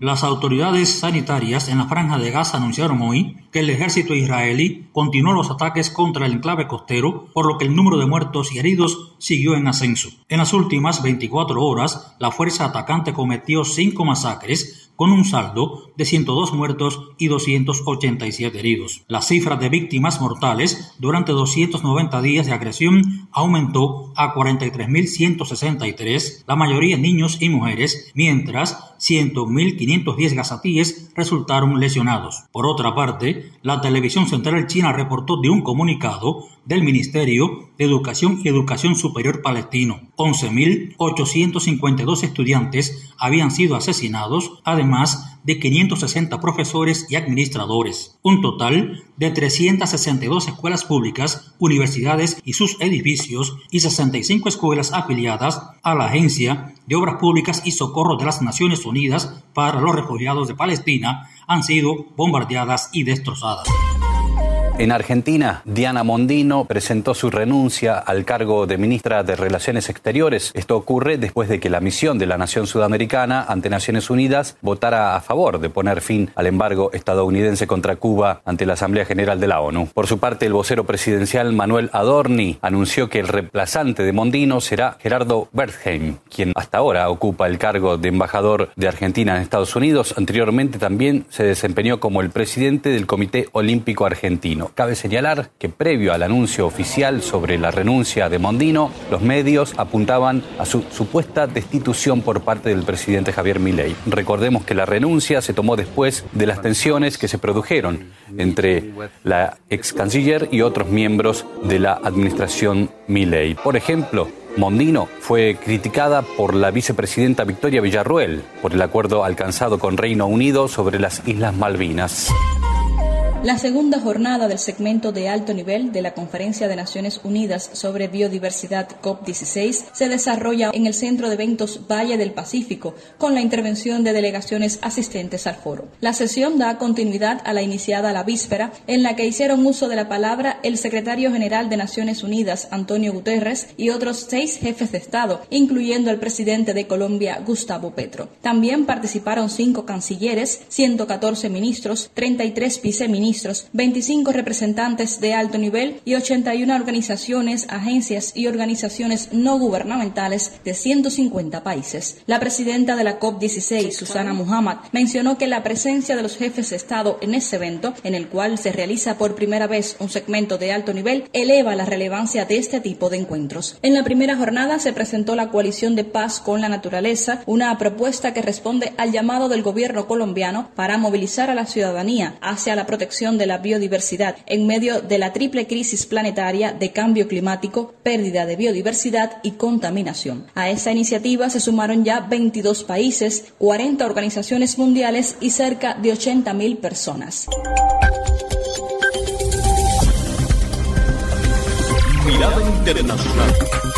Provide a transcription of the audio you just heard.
Las autoridades sanitarias en la Franja de Gaza anunciaron hoy que el ejército israelí continuó los ataques contra el enclave costero, por lo que el número de muertos y heridos siguió en ascenso. En las últimas 24 horas, la fuerza atacante cometió 5 masacres, con un saldo de 102 muertos y 287 heridos. La cifra de víctimas mortales durante 290 días de agresión aumentó a 43.163, la mayoría niños y mujeres, mientras 100.510 gazatíes resultaron lesionados. Por otra parte, la televisión central china reportó de un comunicado del Ministerio de Educación y Educación Superior palestino. 11.852 estudiantes habían sido asesinados, además de 560 profesores y administradores. Un total de 362 escuelas públicas, universidades y sus edificios y 65 escuelas afiliadas a la Agencia de Obras Públicas y Socorro de las Naciones Unidas para los Refugiados de Palestina han sido bombardeadas y destrozadas. En Argentina, Diana Mondino presentó su renuncia al cargo de ministra de Relaciones Exteriores. Esto ocurre después de que la misión de la nación sudamericana ante Naciones Unidas votara a favor de poner fin al embargo estadounidense contra Cuba ante la Asamblea General de la ONU. Por su parte, el vocero presidencial Manuel Adorni anunció que el reemplazante de Mondino será Gerardo Wertheim, quien hasta ahora ocupa el cargo de embajador de Argentina en Estados Unidos. Anteriormente también se desempeñó como el presidente del Comité Olímpico Argentino. Cabe señalar que previo al anuncio oficial sobre la renuncia de Mondino, los medios apuntaban a su supuesta destitución por parte del presidente Javier Milei. Recordemos que la renuncia se tomó después de las tensiones que se produjeron entre la ex canciller y otros miembros de la administración Milei. Por ejemplo, Mondino fue criticada por la vicepresidenta Victoria Villarruel por el acuerdo alcanzado con Reino Unido sobre las Islas Malvinas. La segunda jornada del segmento de alto nivel de la Conferencia de Naciones Unidas sobre Biodiversidad COP16 se desarrolla en el Centro de Eventos Valle del Pacífico con la intervención de delegaciones asistentes al foro. La sesión da continuidad a la iniciada la víspera, en la que hicieron uso de la palabra el secretario general de Naciones Unidas, Antonio Guterres, y otros 6 jefes de Estado, incluyendo el presidente de Colombia, Gustavo Petro. También participaron 5 cancilleres, 114 ministros, 33 viceministros, 25 representantes de alto nivel y 81 organizaciones, agencias y organizaciones no gubernamentales de 150 países. La presidenta de la COP16, Susana Muhammad, mencionó que la presencia de los jefes de Estado en ese evento, en el cual se realiza por primera vez un segmento de alto nivel, eleva la relevancia de este tipo de encuentros. En la primera jornada se presentó la Coalición de Paz con la Naturaleza, una propuesta que responde al llamado del gobierno colombiano para movilizar a la ciudadanía hacia la protección de la biodiversidad en medio de la triple crisis planetaria de cambio climático, pérdida de biodiversidad y contaminación. A esa iniciativa se sumaron ya 22 países, 40 organizaciones mundiales y cerca de 80.000 personas. Mirada Internacional.